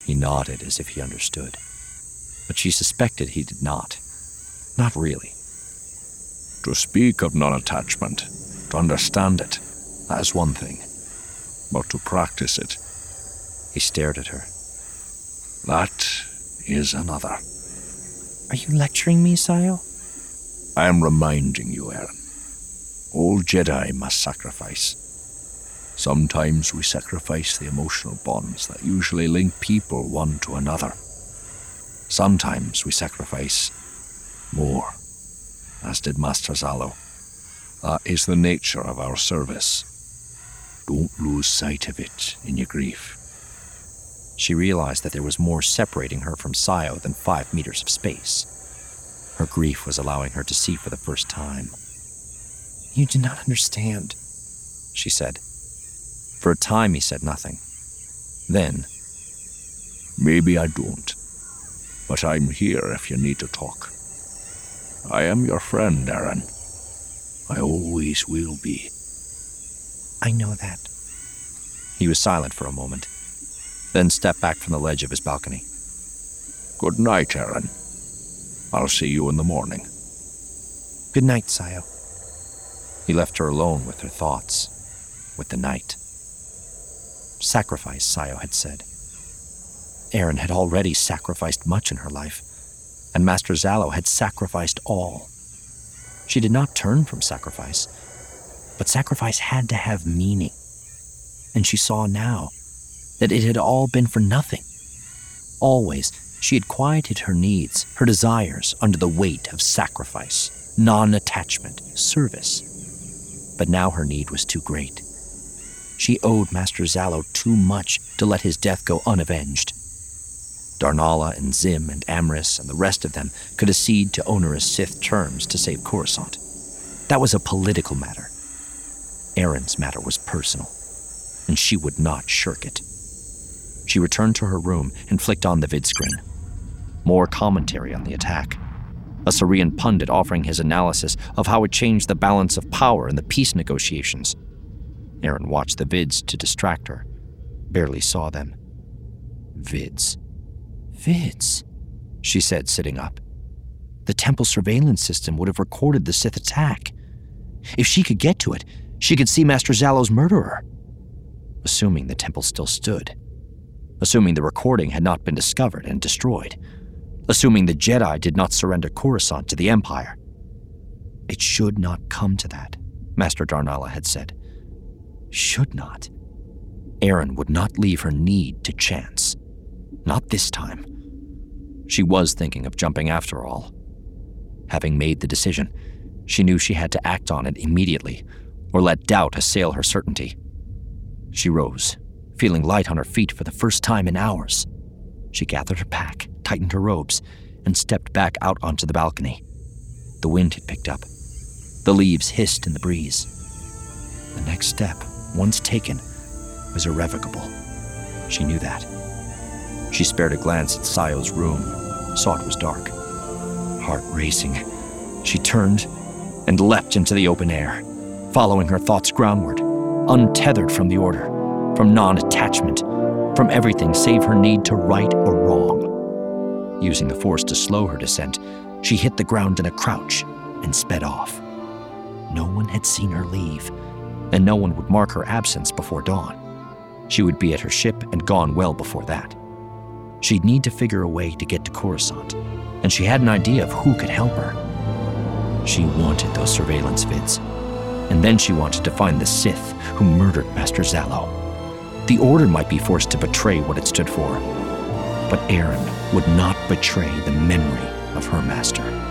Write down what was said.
He nodded as if he understood, but she suspected he did not. Not really. To speak of non-attachment, to understand it, that is one thing. But to practice it, he stared at her. That is another. Are you lecturing me, Sayo? I am reminding you, Eren. All Jedi must sacrifice. Sometimes we sacrifice the emotional bonds that usually link people one to another. Sometimes we sacrifice more, as did Master Zalo. That is the nature of our service. Don't lose sight of it in your grief. She realized that there was more separating her from Sayo than 5 meters of space. Her grief was allowing her to see for the first time. You do not understand, she said. For a time he said nothing. Then, maybe I don't, but I'm here if you need to talk. I am your friend, Eren. I always will be. I know that. He was silent for a moment, then stepped back from the ledge of his balcony. Good night, Eren. I'll see you in the morning. Good night, Sayo. He left her alone with her thoughts, with the night. Sacrifice, Sayo had said. Eren had already sacrificed much in her life, and Master Zalo had sacrificed all. She did not turn from sacrifice, but sacrifice had to have meaning. And she saw now that it had all been for nothing. Always, she had quieted her needs, her desires, under the weight of sacrifice, non-attachment, service. But now her need was too great. She owed Master Zalo too much to let his death go unavenged. Darnala and Zim and Amris and the rest of them could accede to onerous Sith terms to save Coruscant. That was a political matter. Eren's matter was personal, and she would not shirk it. She returned to her room and flicked on the vidscreen. More commentary on the attack. A Syrian pundit offering his analysis of how it changed the balance of power in the peace negotiations. Eren watched the vids to distract her, barely saw them. Vids, she said, sitting up. The temple surveillance system would have recorded the Sith attack. If she could get to it, she could see Master Zalo's murderer. Assuming the temple still stood. Assuming the recording had not been discovered and destroyed. Assuming the Jedi did not surrender Coruscant to the Empire. It should not come to that, Master Darnala had said. Should not. Eren would not leave her need to chance. Not this time. She was thinking of jumping after all. Having made the decision, she knew she had to act on it immediately, or let doubt assail her certainty. She rose, feeling light on her feet for the first time in hours. She gathered her pack, tightened her robes, and stepped back out onto the balcony. The wind had picked up. The leaves hissed in the breeze. The next step, once taken, was irrevocable. She knew that. She spared a glance at Sayo's room, saw it was dark. Heart racing, she turned and leapt into the open air, following her thoughts groundward, untethered from the order, from non-attachment, from everything save her need to right or wrong. Using the force to slow her descent, she hit the ground in a crouch and sped off. No one had seen her leave, and no one would mark her absence before dawn. She would be at her ship and gone well before that. She'd need to figure a way to get to Coruscant, and she had an idea of who could help her. She wanted those surveillance vids, and then she wanted to find the Sith who murdered Master Zalo. The Order might be forced to betray what it stood for, but Eren would not betray the memory of her master.